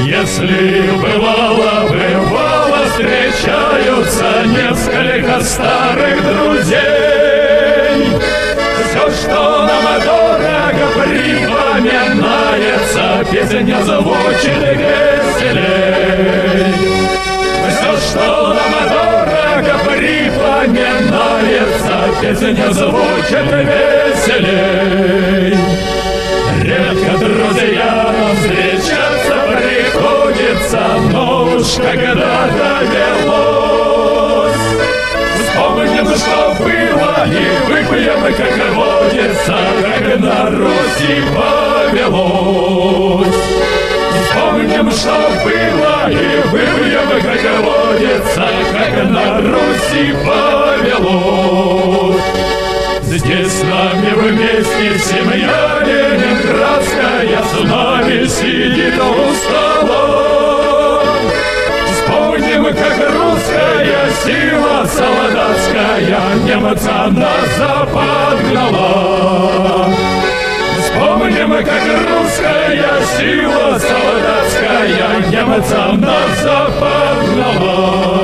Если бывало встречаются несколько старых друзей, все, что нам дорого, припоминается, песня звучит веселей. Все, что нам дорого, припоминается, песня звучит веселей. Редко друзьям встречаться приходится, но уж когда довелось, вспомним, что было, и выпьем, как водится, как на Руси повелось. Вспомним, что было, и выпьем, как водится, как на Руси повелось. Здесь с нами вместе семья ленинградская, с нами сидит у стола. Вспомним, как русская сила солдатская немца на запад гнала. Вспомним, как русская сила солдатская немца на запад гнала.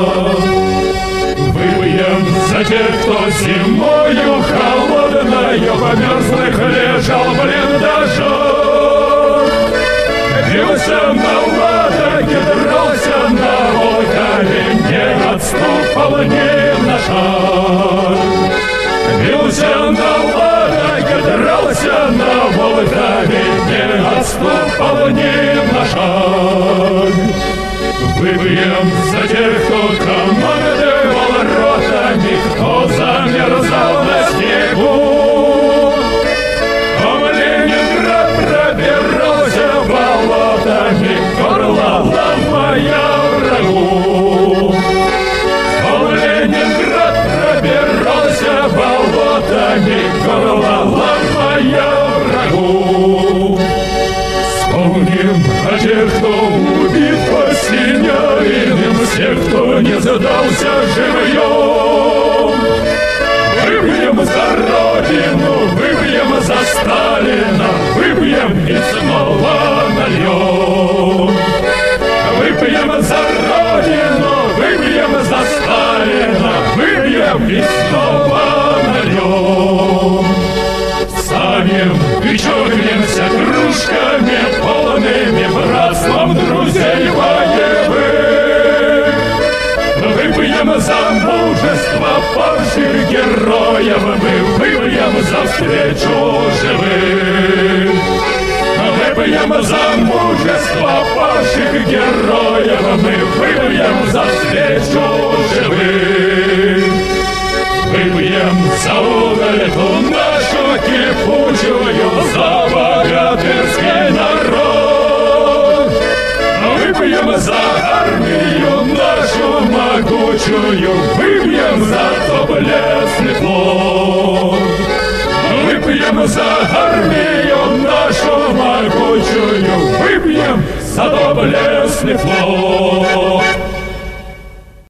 Выпьем за тех, кто зимою холодною в мерзлых лежал в блиндажах, бился на ладоге, дрался на Волкове, не отступал ни на шаг. Бился на ладоге, дрался на Волкове, не отступал ни на шаг. Выпьем за тех, кто командовал ротами, кто замерзал на снегу. Том Ленинград пробирался болотами, горло ломая врагу. Том Ленинград пробирался болотами, горло ломая врагу. Вспомним о тех, кто убит по Синявиным, всех, кто не сдался живьем. Выпьем за Родину, выпьем за Сталина, выпьем и снова нальем. Выпьем за Родину, выпьем за Сталина, выпьем и снова нальем. Встанем и чокнемся кружками полными братством друзей боевых. Выпьем за мужество павших героев, мы выпьем за встречу живых. Выпьем за мужество павших героев, мы выпьем за встречу живых. Выпьем за угольку нашу кипучую, за богатырский народ. Выпьем за армию нашу могучую, выпьем за доблестный флот. Выпьем за армию нашу могучую, выпьем за доблестный флот.